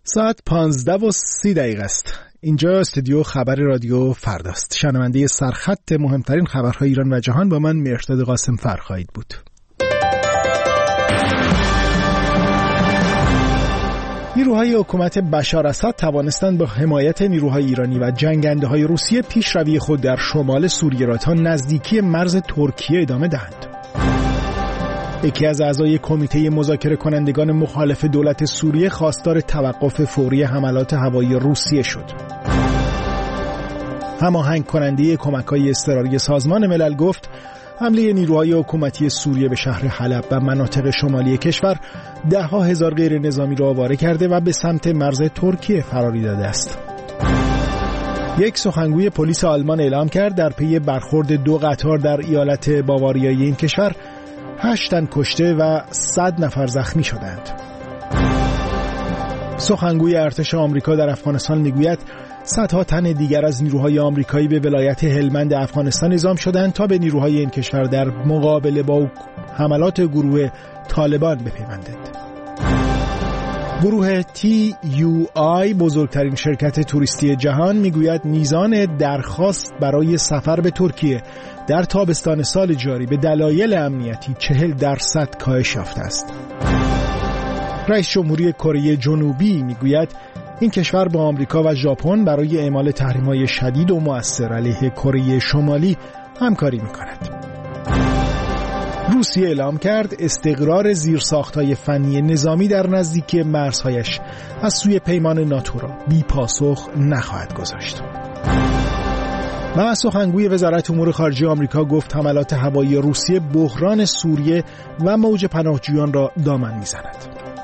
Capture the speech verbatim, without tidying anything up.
ساعت پانزده و سی دقیقه است. اینجا استودیو خبر رادیو فرداست. شنونده سرخط مهمترین خبرهای ایران و جهان با من مهرداد قاسم فر خواهید بود. نیروهای حکومت بشار اسد توانستند با حمایت نیروهای ایرانی و جنگنده‌های روسیه پیشروی خود در شمال سوریه را تا نزدیکی مرز ترکیه ادامه دهند. یکی از اعضای کمیته مذاکره کنندگان مخالف دولت سوریه خواستار توقف فوری حملات هوایی روسیه شد. هماهنگ کننده کمک‌های اضطراری سازمان ملل گفت حمله نیروهای حکومتی سوریه به شهر حلب و مناطق شمالی کشور ده ها هزار غیر نظامی را آواره کرده و به سمت مرز ترکیه فراری داده است. یک سخنگوی پلیس آلمان اعلام کرد در پی برخورد دو قطار در ایالت باواریایی این کشور هشت تن کشته و صد نفر زخمی شدند. سخنگوی ارتش آمریکا در افغانستان میگوید صدها تن دیگر از نیروهای آمریکایی به ولایت هلمند افغانستان اعزام شدند تا به نیروهای این کشور در مقابله با حملات گروه طالبان بپیوندند. گروه تی یو آی بزرگترین شرکت توریستی جهان میگوید میزان درخواست برای سفر به ترکیه در تابستان سال جاری به دلایل امنیتی چهل درصد کاهش یافته است. رئیس جمهوری کره جنوبی میگوید این کشور با آمریکا و ژاپن برای اعمال تحریم‌های شدید و مؤثر علیه کره شمالی همکاری می‌کند. روسیه اعلام کرد استقرار زیرساخت‌های فنی نظامی در نزدیکی مرزهایش از سوی پیمان ناتو را بی پاسخ نخواهد گذاشت. و سخنگوی وزارت امور خارجه آمریکا گفت حملات هوایی روسیه بحران سوریه و موج پناهجویان را دامن می‌زند.